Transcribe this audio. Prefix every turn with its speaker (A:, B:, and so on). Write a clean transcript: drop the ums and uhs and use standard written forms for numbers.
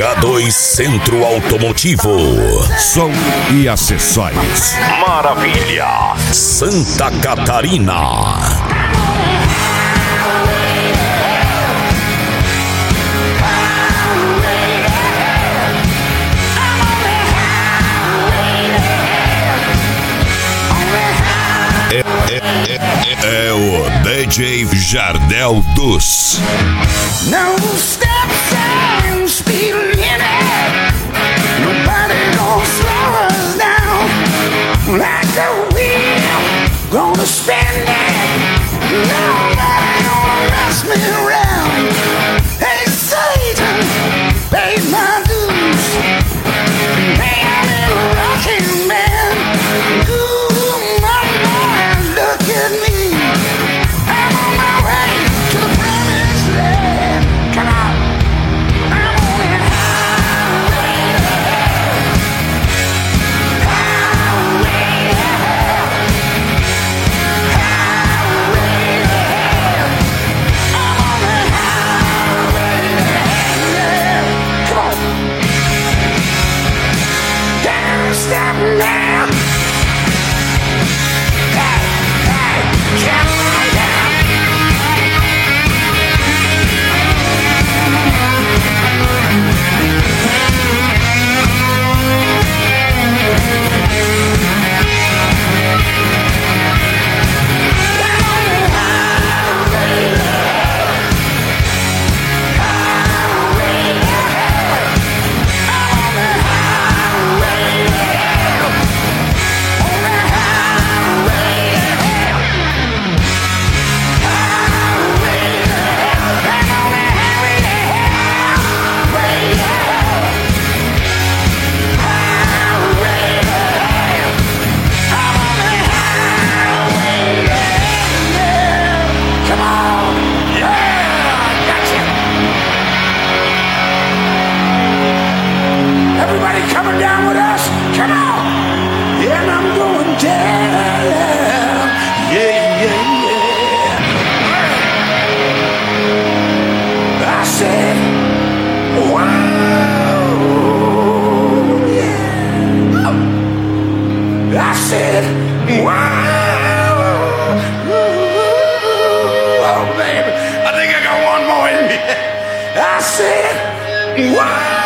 A: K2 Centro Automotivo.
B: Som e acessórios.
A: Maravilha. Santa Catarina. É o DJ Jardel dos.
C: No stop sign, speed limit. Nobody gonna slow us down. Like a wheel, gonna spin it. Nobody gonna mess me around. Hey Satan, pay my dues. Hey, I'm a rocking man. Ooh, my mind, look at me. I'm on my way to the promised land. Come on. I'm on that highway to hell. Highway to hell. Highway to hell. I'm on that highway to hell. Come on. Don't stop now. Hey, hey, come on down. Everybody coming down with us? Come on! And I'm going down. Yeah, yeah, yeah. I said, wow. Yeah. I said, wow. Oh, baby. I think I got one more in me. I said, wow.